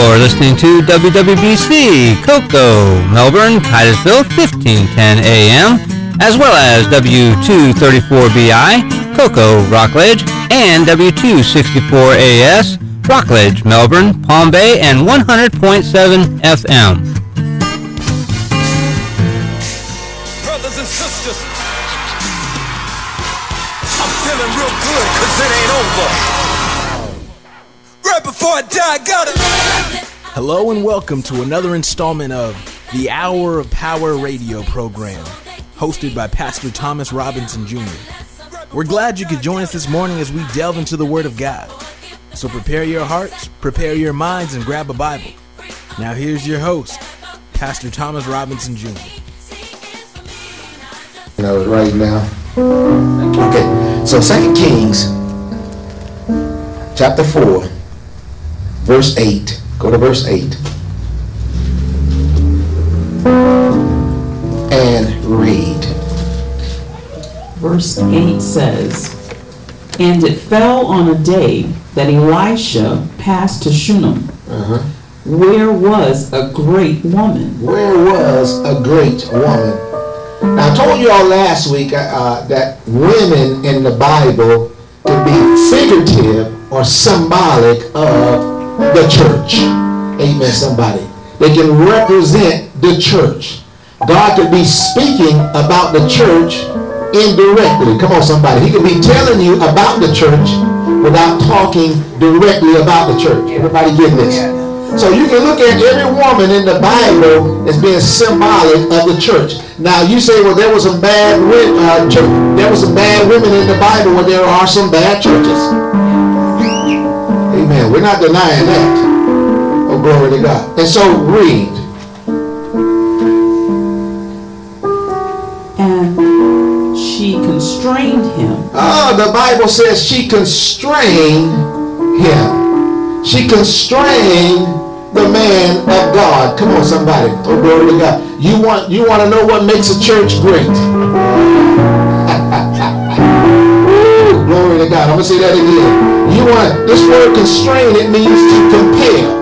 You're listening to WWBC, Cocoa, Melbourne, Titusville, 1510 AM, as well as W234BI, Cocoa, Rockledge, and W264AS, Rockledge, Melbourne, Palm Bay, and 100.7 FM. Brothers and sisters, I'm feeling real good because it ain't over. Right before I die, I got it. Hello and welcome to another installment of the Hour of Power radio program, hosted by Pastor Thomas Robinson Jr. We're glad you could join us this morning as we delve into the Word of God. So prepare your hearts, prepare your minds, and grab a Bible. Now here's your host, Pastor Thomas Robinson Jr. Right now. Okay, so 2 Kings, chapter 4, verse 8. Go to verse 8. And read. Verse 8 says, "And it fell on a day that Elisha passed to Shunem, where was a great woman." Where was a great woman? Now, I told you all last week that women in the Bible can be figurative or symbolic of the church. Amen, somebody. They can represent the church. God could be speaking about the church indirectly. Come on, somebody. He could be telling you about the church without talking directly about the church. Everybody get this? So you can look at every woman in the Bible as being symbolic of the church. Now you say, well, there was some bad women. There was some bad women in the Bible. Well, there are some bad churches. Amen. We're not denying that. Oh, glory to God. And so read. And she constrained him. The Bible says she constrained him. She constrained the man of God. Come on, somebody. Oh, glory to God. You want to know what makes a church great? Ooh, glory to God. I'm gonna say that again. This word constrain, it means to compel.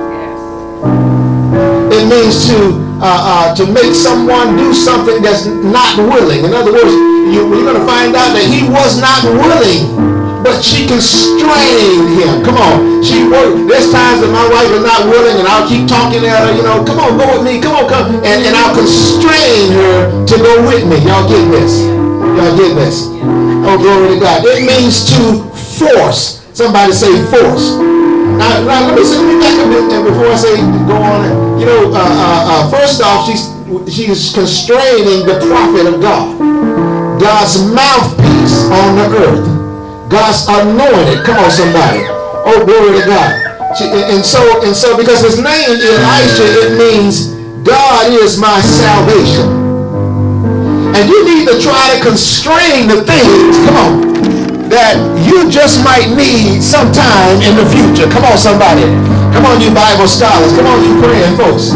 It means to make someone do something that's not willing. In other words, you're going to find out that he was not willing, but she constrained him. Come on. She worked. There's times that my wife is not willing, and I'll keep talking to her, come on, go with me. Come on, come. And I'll constrain her to go with me. Y'all get this? Y'all get this? Oh, glory to God. It means to force. Somebody say force. Now let me back a bit before I say go on. First off, she's constraining the prophet of God, God's mouthpiece on the earth, God's anointed. Come on, somebody. Oh, glory to God. And so because his name is Elisha, it means God is my salvation. And you need to try to constrain the things. Come on. That you just might need sometime in the future. Come on, somebody. Come on, you Bible scholars. Come on, you praying folks.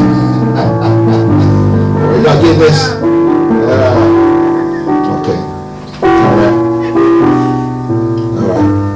Y'all get this? Okay. All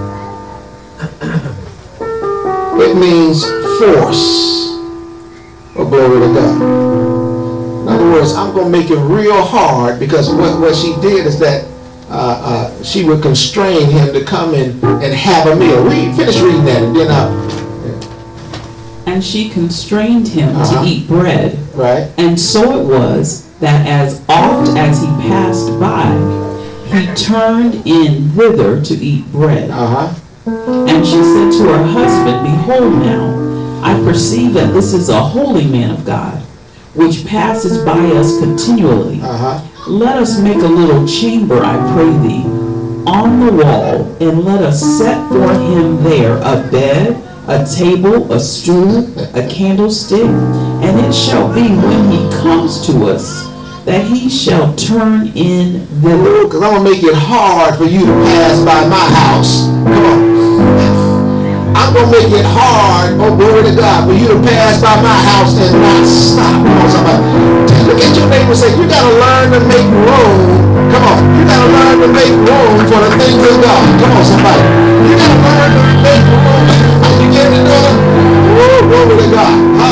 right. It means force. Oh, glory to God. In other words, I'm going to make it real hard because what she did is that she would constrain him to come in and have a meal. Finish reading that and then And she constrained him to eat bread. Right. And so it was that as oft as he passed by, he turned in thither to eat bread. And she said to her husband, "Behold now, I perceive that this is a holy man of God, which passes by us continually. Let us make a little chamber, I pray thee, on the wall, and let us set for him there a bed, a table, a stool, a candlestick, and it shall be when he comes to us that he shall turn in thither." Because I'm going to make it hard for you to pass by my house. Come on. I'm going to make it hard, oh glory to God, for you to pass by my house and not stop. Come on, somebody. Look at your neighbor and say, you got to learn to make room. Come on. You got to learn to make room for the things of God. Come on, somebody. You got to learn to make room. You get it, brother? Woo, glory to God.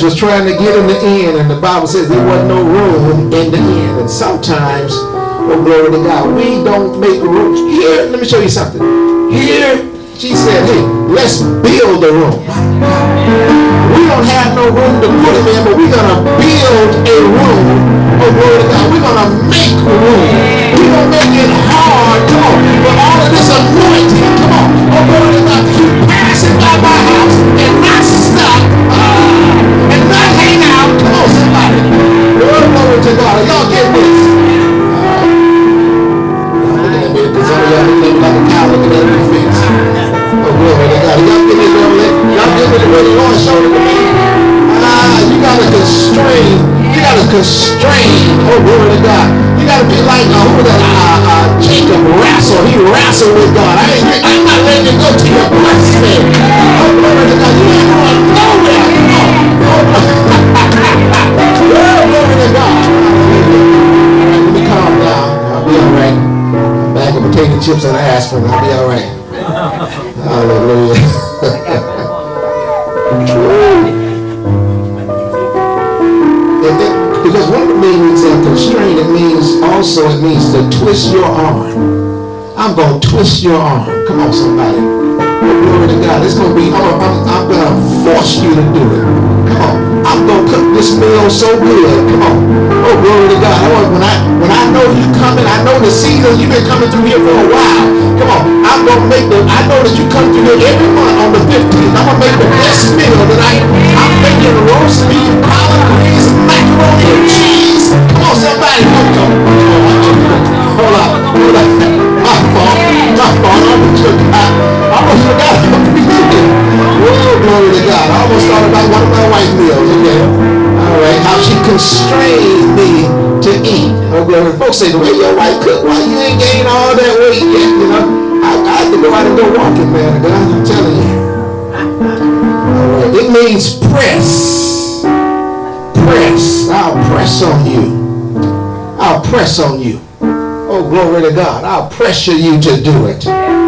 was trying to get in the inn, and the Bible says there wasn't no room in the inn. And sometimes, oh glory to God, we don't make room. Here, let me show you something. Here, she said, hey, let's build a room. We don't have no room to put him in, but we're going to build a room. Oh, glory to God. We're going to make room. We're going to make it hard. Come on. But all of this anointing, come on. Oh, glory to God. Keep passing by my house and not stop and not hang out. Come on, somebody. Oh, glory to God. Y'all get this. Y'all looking at me because some of y'all looking like a cow looking at your face. Oh, glory to God. Y'all get this, y'all get with the way the Lord showed it to me. You got to constrain. You got to constrain. Oh, glory to God. You got to be like who that Jacob wrestled. He wrestled with God. I'm not letting you go to your blessing. Oh, glory to God. You ain't going nowhere. Come on. Oh, glory to God. All right, let me calm down. I'll be all right. I'm back at potato chips and aspirin. I'll be all right. Hallelujah. Because one of the meanings of constrain, it means to twist your arm. I'm going to twist your arm. Come on, somebody. Oh, glory to God. It's going to be, I'm going to force you to do it. Come on. I'm going to cook this meal so good. Come on. Oh, glory to God. When I know you coming, I know the season, you've been coming through here for a while. Come on. I'm going to make I know that you come through here every month on the 15th. I'm going to make the best meal that I'm making roast beef, collard greens, macaroni and cheese. Come on, somebody. Hold on. My fault. I almost forgot how to be here. Oh, glory to God. I almost thought about one of my white meals. Okay. All right. How she constrained me to eat. Oh, glory. Folks say, the way your wife cook, why you ain't gained all that weight yet? You know, I have to go out and go walking, man. God, I'm telling you. All right. It means press. Press. I'll press on you. I'll press on you. Oh, glory to God. I'll pressure you to do it.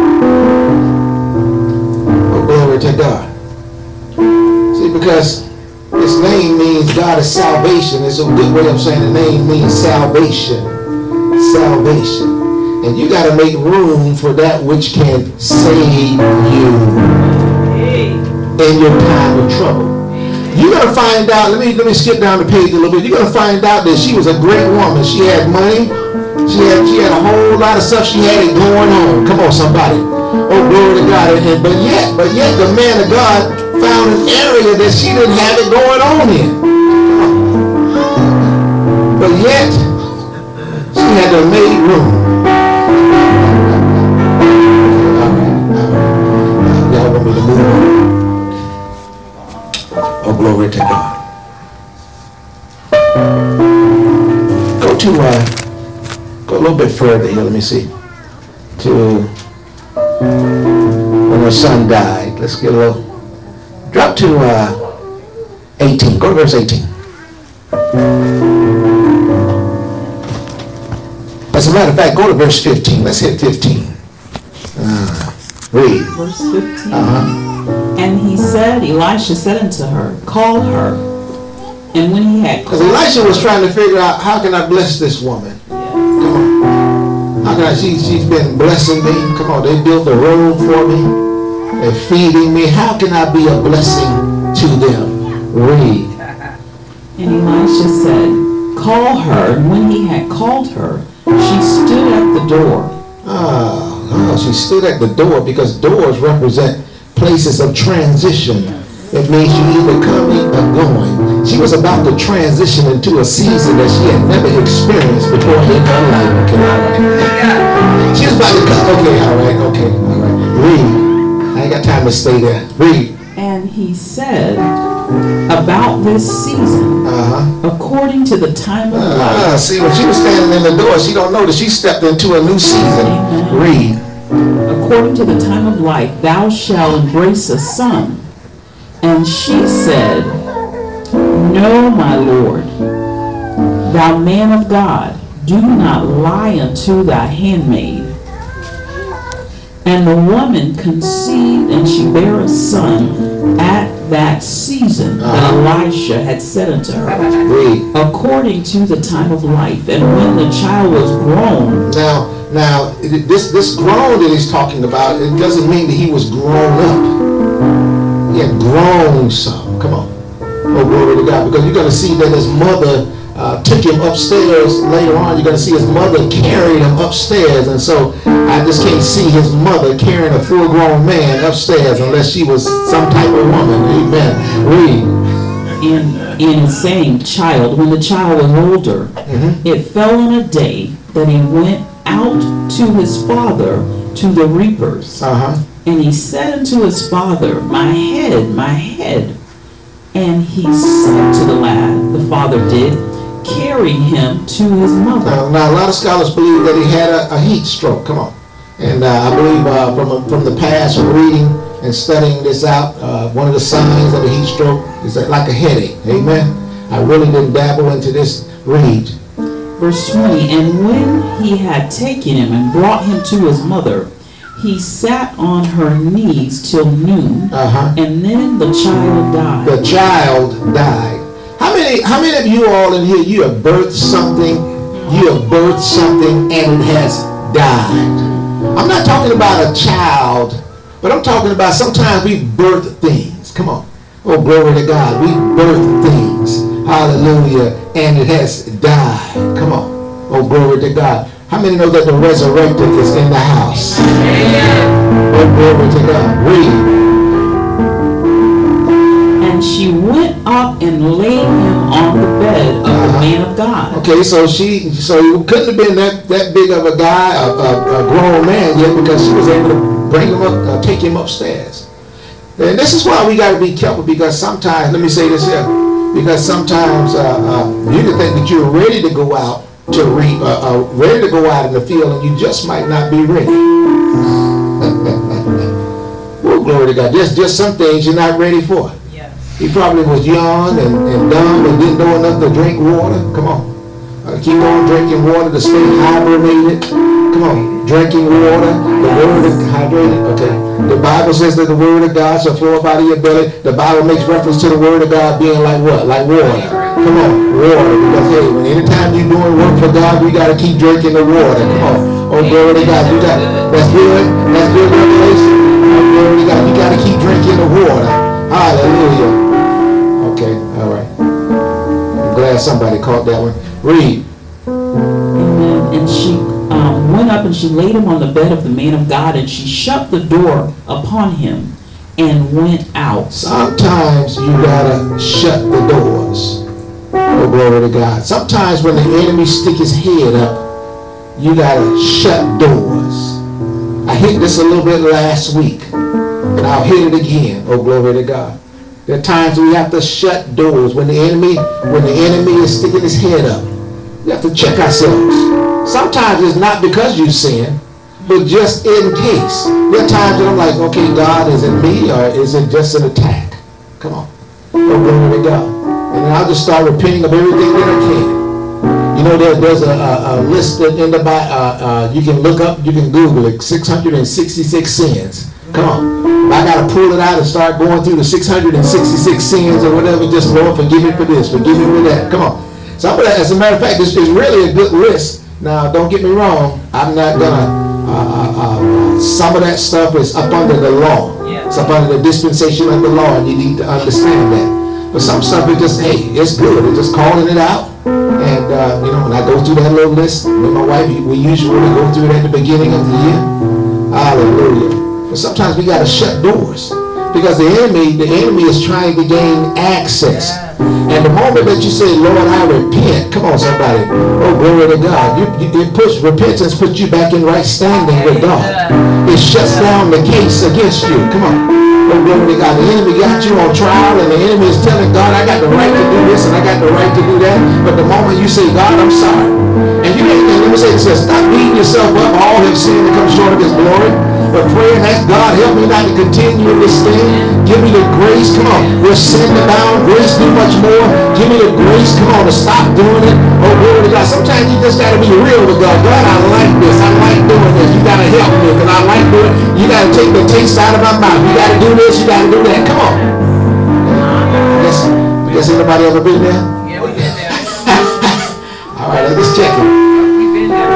Oh, glory to God. See, because this name means God is salvation. It's a good way of saying the name means salvation. Salvation. And you got to make room for that which can save you in your time of trouble. You're going to find out, let me skip down the page a little bit. You're going to find out that she was a great woman. She had money. She had a whole lot of stuff. She had it going on. Come on, somebody. Oh, glory to God. But yet the man of God found an area that she didn't have it going on in. But yet, she had to make room. All right. Y'all want me to move on? Oh, glory to God. Go a little bit further here. Let me see. To when her son died. Let's get a little. Drop to 18. Go to verse 18. As a matter of fact, go to verse 15. Let's hit 15. Read. Verse 15. And Elisha said unto her, call her. And when he had called her. Because Elisha was trying to figure out, how can I bless this woman? Come on. How can I? She's been blessing me. Come on, they built a room for me. They're feeding me. How can I be a blessing to them? Read. And Elisha said, call her. And when he had called her, she stood at the door. She stood at the door, because doors represent places of transition. It means you either coming or going. She was about to transition into a season that she had never experienced before in her life. Okay, all right. She was about to come. Okay, all right. Read. I ain't got time to stay there. Read. And he said, about this season, according to the time of life. See, when she was standing in the door, she don't know that she stepped into a new season. Amen. Read. According to the time of life, thou shalt embrace a son. And she said, no, my Lord, thou man of God, do not lie unto thy handmaid. And the woman conceived, and she bare a son at that season that Elisha had said unto her, according to the time of life. And when the child was grown. Now, this grown that he's talking about, it doesn't mean that he was grown up. He had grown some. Come on. Oh, glory to God. Because you're going to see that his mother took him upstairs later on. You're going to see his mother carried him upstairs. And so I just can't see his mother carrying a full-grown man upstairs unless she was some type of woman. Amen. Read. In saying child, when the child was older, it fell on a day that he went out to his father to the reapers. And he said unto his father, my head. And he said to the lad, the father did, carry him to his mother. Now a lot of scholars believe that he had a heat stroke. Come on. And I believe from the past, from reading and studying this out, one of the signs of a heat stroke is like a headache. Amen. I really didn't dabble into this. Read. Verse 20, and when he had taken him and brought him to his mother, he sat on her knees till noon, and then the child died. The child died. How many of you all in here, you have birthed something, and it has died? I'm not talking about a child, but I'm talking about sometimes we birth things. Come on. Oh, glory to God. We birth things. Hallelujah. And it has died. Come on. Oh, glory to God. How many know that the resurrected is in the house? Oh, glory to God. Read. And she went up and laid him on the bed of the man of God. Okay, so he couldn't have been that big of a guy, a grown man yet, because she was able to bring him up, take him upstairs. And this is why we got to be careful, because sometimes, let me say this here, because sometimes you can think that you're ready to go out to reap, ready to go out in the field, and you just might not be ready. Well, glory to God. Just some things you're not ready for. He probably was young and dumb and didn't know enough to drink water. Come on. Keep on drinking water to stay hydrated. Come on. Drinking water. The word is hydrated. Okay. The Bible says that the word of God shall flow up out of your belly. The Bible makes reference to the word of God being like what? Like water. Come on. Water. Because hey, anytime you're doing work for God, we got to keep drinking the water. Come on. Oh, glory to God. That's good. That's good revelation. Oh, glory to God. You got to keep drinking the water. Hallelujah. Okay, all right. I'm glad somebody caught that one. Read. Amen. And she went up and she laid him on the bed of the man of God, and she shut the door upon him and went out. Sometimes you gotta shut the doors. Oh, glory to God. Sometimes when the enemy stick his head up, you gotta shut doors. I hit this a little bit last week, and I'll hit it again. Oh, glory to God. There are times we have to shut doors when the enemy is sticking his head up. We have to check ourselves. Sometimes it's not because you sin, but just in case. There are times that I'm like, okay, God, is it me or is it just an attack? Come on. Oh, glory to God. And then I'll just start repenting of everything that I can. You know, there's a list in the Bible. You can look up, you can Google it, 666 sins. Come on. I got to pull it out and start going through the 666 sins or whatever. Just, Lord, forgive me for this, forgive me for that. Come on. So, as a matter of fact, this is really a good list. Now, don't get me wrong. I'm not going to, some of that stuff is up under the law. It's up under the dispensation of the law, and you need to understand that. But some stuff is just, hey, it's good. It's just calling it out. And, you know, when I go through that little list with my wife, we usually go through it at the beginning of the year. Hallelujah. But sometimes we got to shut doors because the enemy is trying to gain access. And the moment that you say, Lord, I repent, come on, somebody. Oh, glory to God. Repentance puts you back in right standing with God. It shuts down the case against you. Come on. Oh, glory to God. The enemy got you on trial, and the enemy is telling God, I got the right to do this and I got the right to do that. But the moment you say, God, I'm sorry. And you can't, let me say this, stop beating yourself up. All have sinned to come short of his glory. But pray and ask God, help me not to continue in this thing. Give me the grace. Come on. Where sin abound, grace do much more. Give me the grace. Come on, to stop doing it. Oh, glory to God. Sometimes you just got to be real with God. God, I like this. I like doing doing this. You got to help me because I like doing it. You got to take the taste out of my mouth. You got to do this. You got to do that. Come on. Guess anybody ever been there? Yeah, we've been there. All right, let's check it. We've been there.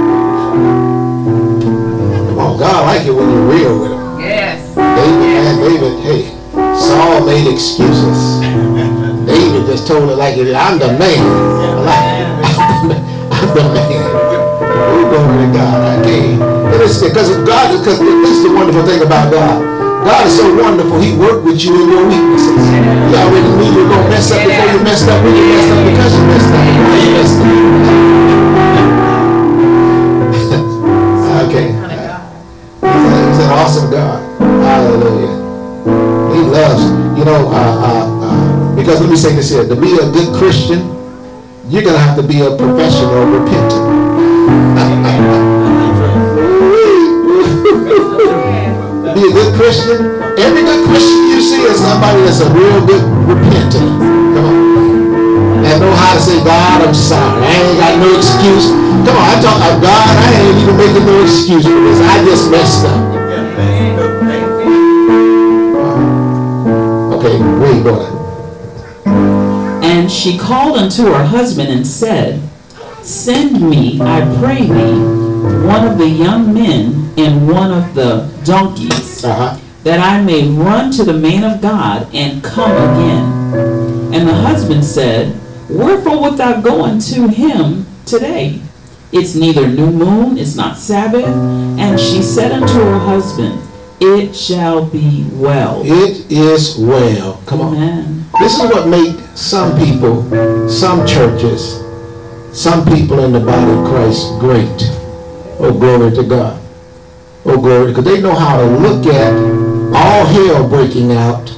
Come on, God like it when you're real with him. Yes. David, hey, Saul made excuses. David just told her like it is. I'm the man. I'm the man. Oh, glory to God. I can't. Because this is the wonderful thing about God. God is so wonderful. He worked with you in your weaknesses. He already knew you were going to mess up before you messed up. When you messed up because you messed up. Why you messed up? Okay. He's an awesome God. Hallelujah. He loves, because let me say this here. To be a good Christian, you're going to have to be a professional repentant. To be a good Christian, every good Christian you see is somebody that's a real good repentant. Come on. And know how to say, God, I'm sorry. I ain't got no excuse. Come on, I talk about God, I ain't even making no excuse for this. I just messed up. Okay, wait, go ahead. And she called unto her husband and said, Send me, I pray thee, one of the young men and one of the donkeys, that I may run to the man of God and come again. And the husband said, Wherefore wilt thou go unto him today? It's neither new moon, it's not Sabbath. And she said unto her husband, It shall be well. It is well. Come on. Amen. This is what made some people, some churches, some people in the body of Christ great. Oh, glory to God. Oh, glory. Because they know how to look at all hell breaking out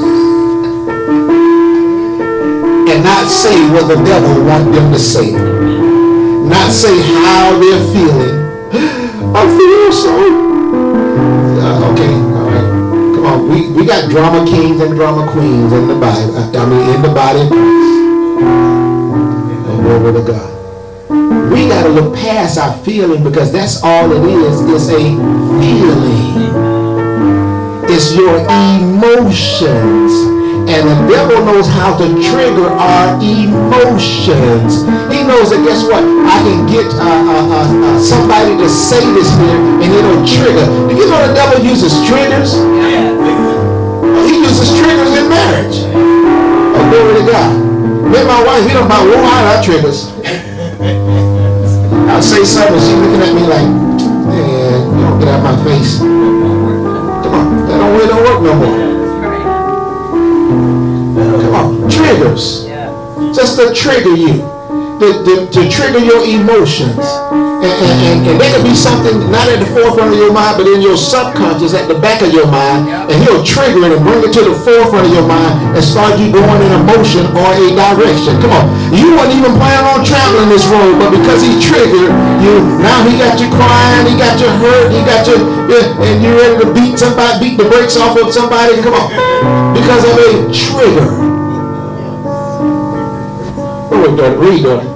and not say what the devil wants them to say. Not say how they're feeling. I feel so. Okay, all right. Come on. We got drama kings and drama queens in the Bible. In the body of Christ. Oh, glory to God. We got to look past our feeling because that's all it is. It's a feeling. It's your emotions. And the devil knows how to trigger our emotions. He knows that, guess what? I can get somebody to say this here and it'll trigger. Do you know the devil uses triggers? He uses triggers in marriage. Oh, glory to God. Me and my wife, we don't about wore out our triggers. I'll say something, she looking at me like, man, you don't get out my face. Come on, that don't work no more. Come on, triggers. Just to trigger you, to trigger your emotions. And there could be something not at the forefront of your mind, but in your subconscious at the back of your mind, and he'll trigger it and bring it to the forefront of your mind and start you going in a motion or a direction. Come on. You weren't even planning on traveling this road, but because he triggered you, now he got you crying, he got you hurt, he got you, and you're ready to beat the brakes off of somebody. Come on. Because of a trigger. Read, daughter.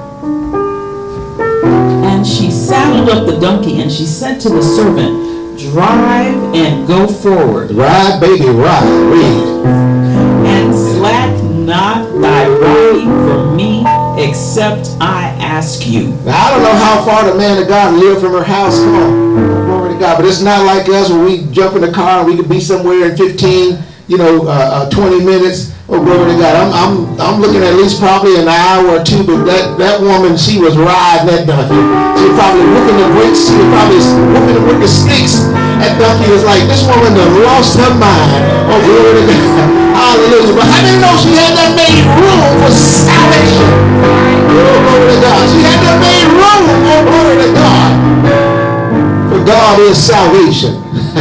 And she saddled up the donkey, and she said to the servant, Drive and go forward. Ride, baby, ride. Read. And slack not thy riding from me, except I ask you. Now, I don't know how far the man of God lived from her house. Come on. Glory to God. But it's not like us when we jump in the car and we could be somewhere in 15, 20 minutes. Oh, glory to God. I'm looking at least probably an hour or two, but that woman, she was riding that donkey. She was probably whooping the bricks. She was probably whooping the sticks. That donkey was like, this woman done lost her mind. Oh, glory to God. Hallelujah. But I didn't know she had that made room for salvation. Oh, glory to God. She had that made room. Oh, glory to God. For God is salvation.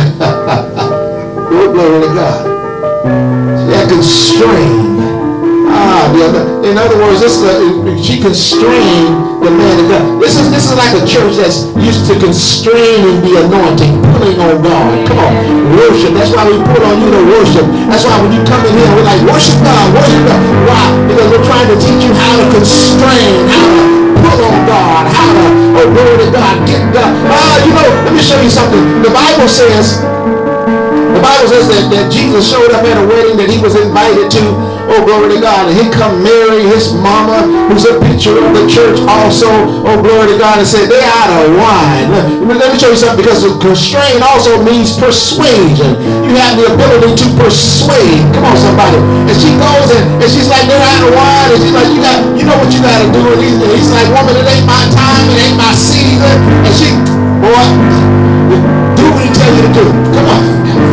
Oh, glory to God. That constrained. In other words, she constrained the man of God. This is like a church that's used to constraining the anointing, pulling on God. Come on, worship. That's why we put on you to worship. That's why when you come in here, we're like, worship God, worship God. Why? Because we're trying to teach you how to constrain, how to pull on God, how to, oh, glory to God, get God. show you something. The Bible says that Jesus showed up at a wedding that he was invited to. Oh, glory to God. And here come Mary, his mama, who's a picture of the church also. Oh, glory to God. And said, they're out of wine. Let me show you something, because constrain also means persuasion. You have the ability to persuade. Come on, somebody. And she goes and she's like, they're out of wine. And she's like, you know what you got to do. And he's like, woman, it ain't my time. It ain't my season. And she, boy, do what he tell you to do. Come on.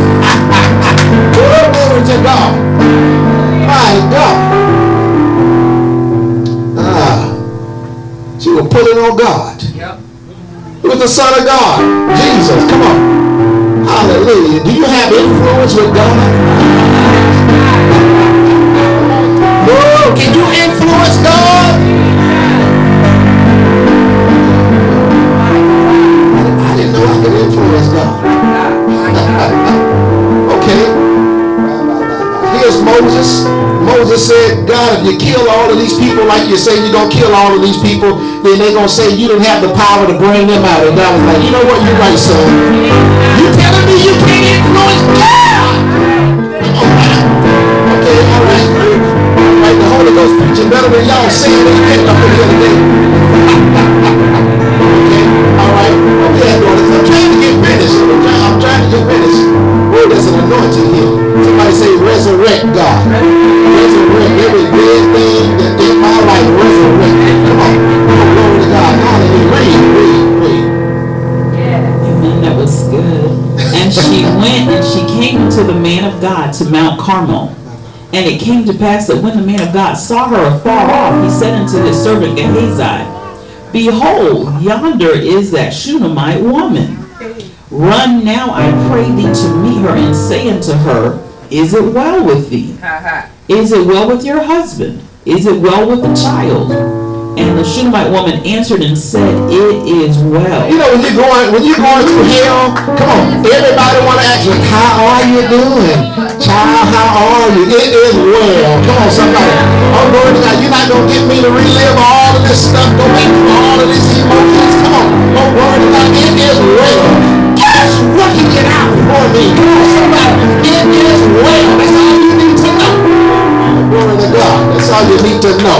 Glory to God. My God. She was pulling on God. Yep. He was the Son of God. Jesus. Come on. Hallelujah. Do you have influence with God? Oh, can you influence God? I didn't know I could influence God. Okay. Here's Moses. Moses said, God, if you kill all of these people like you say you're going to kill all of these people, then they're going to say you didn't have the power to bring them out. And God was like, you know what? You're right, son. You telling me you can't influence God? Okay, all right. All right, the Holy Ghost preaching better than y'all saying what you picked up the other day. Okay, all right. Okay, I'm trying to get finished. I'm trying to get finished. Oh, there's an anointing here. Somebody say resurrect God. Resurrect every dead thing that in my life. Resurrect. Come on. Glory to God. Hallelujah. Read. Yeah. Amen. That was good. And she went and she came to the man of God to Mount Carmel. And it came to pass that when the man of God saw her afar off, he said unto his servant Gehazi, behold, yonder is that Shunammite woman. Run now, I pray thee, to meet her, and say unto her, is it well with thee? Is it well with your husband? Is it well with the child? And the Shunammite woman answered and said, it is well. You know, when you're going through hell, come on, everybody want to ask you, how are you doing? Child, how are you? It is well. Come on, somebody. Oh, glory to God. You're not going to get me to relive all of this stuff, go back through all of these emotions. Come on. Oh, glory to God. It is well. God's working it out for me. Come on, somebody. It is well. That's all you need to know. Oh, glory to God. That's all you need to know.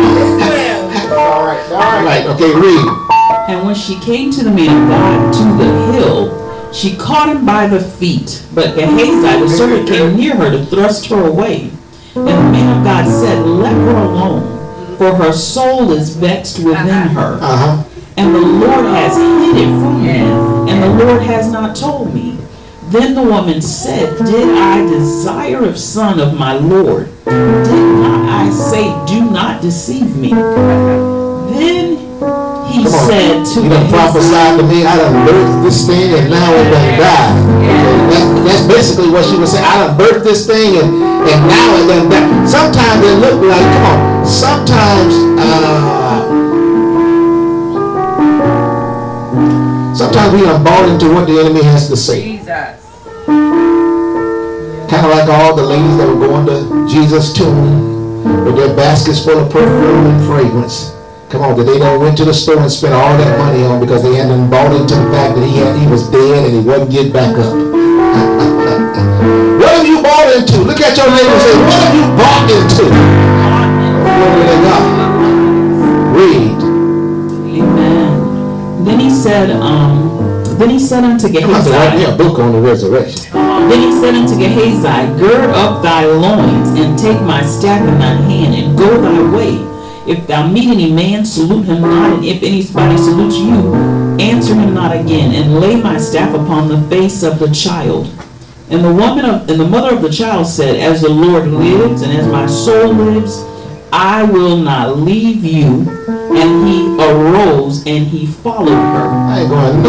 All right, okay, read. And when she came to the man of God to the hill, she caught him by the feet. But Gehazi, the servant, came near her to thrust her away. And the man of God said, let her alone, for her soul is vexed within her. And the Lord has hid it from me, and the Lord has not told me. Then the woman said, did I desire of son of my Lord? Did not I say, do not deceive me? Then he said to me, you done prophesied to me, I done birthed this thing and now it done died. That's basically what she was saying. I done birthed this thing and now it done died. Sometimes it look like, come on, sometimes we done bought into what the enemy has to say. Kind of like all the ladies that were going to Jesus' tomb with their baskets full of perfume and fragrance. Come on, that they done went to the store and spent all that money on because they hadn't bought into the fact that he was dead and he wasn't getting back up. What have you bought into? Look at your neighbor and say, what have you bought into? Glory to God. Read. Amen. Then he said unto Gehazi, I'm about to write me a book on the resurrection. Then he said unto Gehazi, gird up thy loins, and take my staff in thine hand, and go thy way. If thou meet any man, salute him not, and if anybody salutes you, answer him not again, and lay my staff upon the face of the child. And the mother of the child said, as the Lord lives, and as my soul lives, I will not leave you. And he arose and he followed her. I ain't going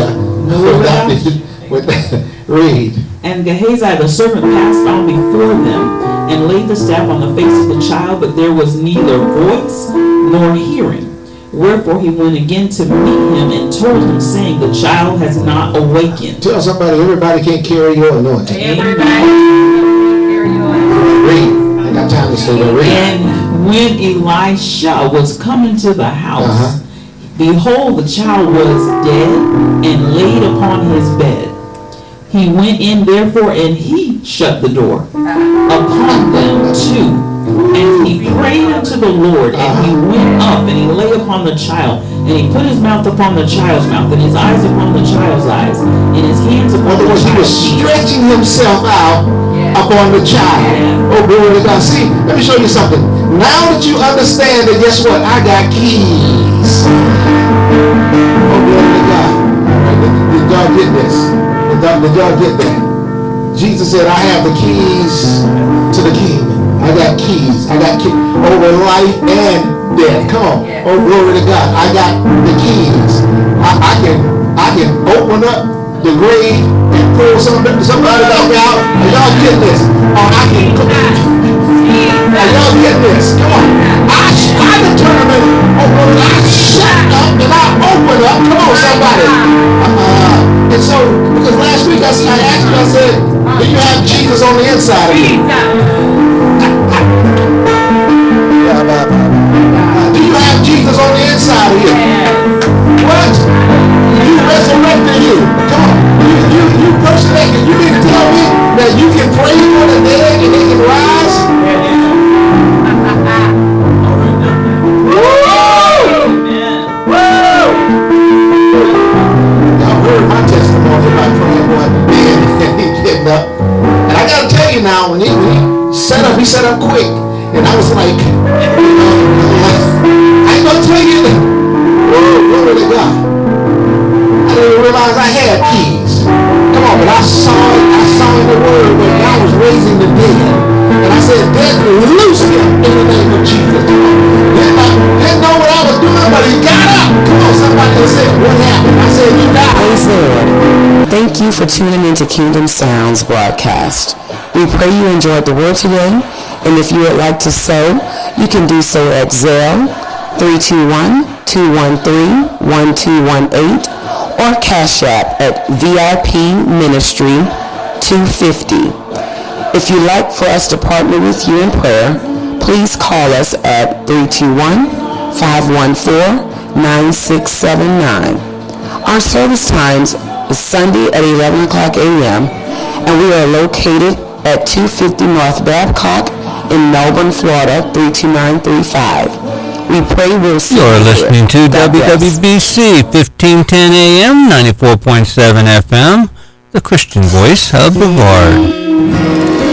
nowhere. Read. And Gehazi the servant passed on before them, and laid the staff on the face of the child, but there was neither voice nor hearing. Wherefore he went again to meet him, and told him, saying, the child has not awakened. Tell somebody, everybody can't carry your anointing. Everybody carry your anointing. Read. I got time to say that. Read. And when Elisha was come into the house, Behold, the child was dead and laid upon his bed. He went in therefore, and he shut the door upon them too. And he prayed unto the Lord, and he went up, and he lay upon the child, and he put his mouth upon the child's mouth, and his eyes upon the child's eyes, and his hands upon the child's he was stretching himself out upon the child. Oh, glory to God. See, let me show you something. Now that you understand that, guess what? I got keys. Oh, glory to God. Did y'all get this? Did y'all get that? Jesus said, I have the keys to the kingdom. I got keys. I got keys over life and death. Come on. Oh, glory to God. I got the keys. I can open up the grave and pull somebody back out. Are y'all get this? Or I can are y'all get this? Come on. I determine, oh, glory, I shut up and I open up. Come on, somebody. And so, because last week I asked you, I said, do you have Jesus on the inside of you? Do you have Jesus on the inside of you? What? You resurrected you. Come on. You resurrected. You mean to tell me that you can pray for the dead and they can rise? Y'all heard my testimony about praying for a dead and he getting up. And I gotta tell you now, when he set up quick. And I was like, I ain't gonna tell you that. Glory to God. I didn't realize I had keys. Come on, but I saw in the word when God was raising the dead. And I said, death, loose him in the name of Jesus. Didn't know what I was doing, but he got up. Come on, somebody said, what happened? I said, he died. Praise the Lord. Thank you for tuning into Kingdom Sounds broadcast. We pray you enjoyed the word today. And if you would like to sow, you can do so at Zelle 321-213-1218 or Cash App at VIP Ministry 250. If you'd like for us to partner with you in prayer, please call us at 321-514-9679. Our service times is Sunday at 11 o'clock a.m. and we are located at 250 North Babcock in Melbourne, Florida, 32935. We pray we'll see you. You're listening to WWBC 1510 AM, 94.7 FM, the Christian voice of Brevard.